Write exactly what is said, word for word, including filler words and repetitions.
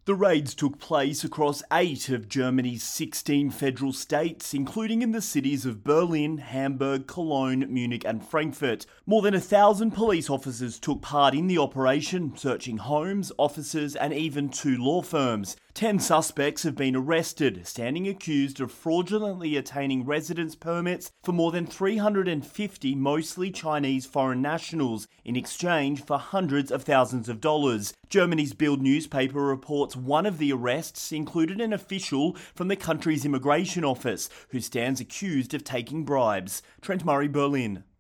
The raids took place across eight of Germany's sixteen federal states, including in the cities of Berlin, Hamburg, Cologne, Munich and Frankfurt. More than a thousand police officers took part in the operation, searching homes, offices and even two law firms. Ten suspects have been arrested, standing accused of fraudulently attaining residence permits for more than three hundred fifty mostly Chinese foreign nationals in exchange for hundreds of thousands of dollars. Germany's Bild newspaper reports one of the arrests included an official from the country's immigration office who stands accused of taking bribes. Trent Murray, Berlin.